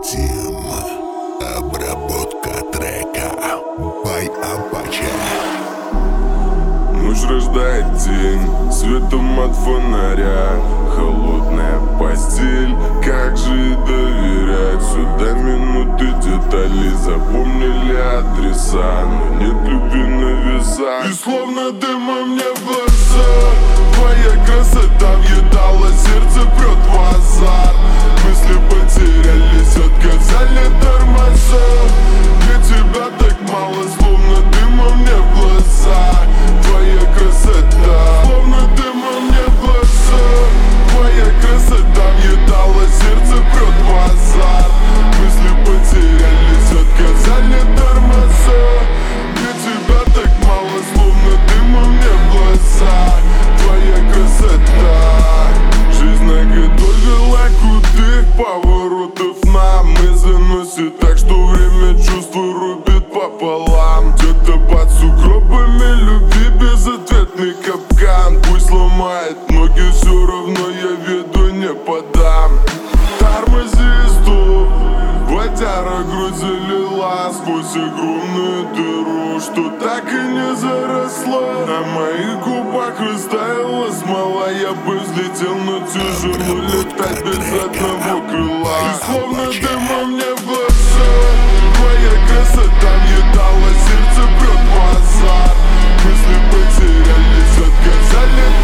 Тим. Обработка трека by Apache. Ночь рождает день светом от фонаря. Холодная постель, как же доверять? Сюда минуты деталей запомнили адреса, но нет любви на весах. И словно дымом мне в глаза твоя красота въедала, сердце прет в азарт. Мысли потерялись, отказали тормоза. Для тебя так мало, словно дымом мне в глаза твоя красота. Словно дымом мне в глаза твоя красота въедала, сердце прет в азарт. Мысли потерялись, отказали тормоза. Для тебя так мало, словно дымом мне в глаза твоя красота. Жизнь наготовила крутых поворотов нам и заносит так, что время чувства рубит пополам. Где-то под сугробами любви безответный капкан. Пусть ломает ноги, все равно я виду не подам. Тормози, стоп, водяра грудь залила сквозь огромную дыру, что так и не заросла. На моих губах растаяла смола. Я бы взлетел, но тяжело летать без одного крыла. И словно дымом мне в глаза твоя красота въедала, сердце прет в азарт. Мысли потерялись, отказали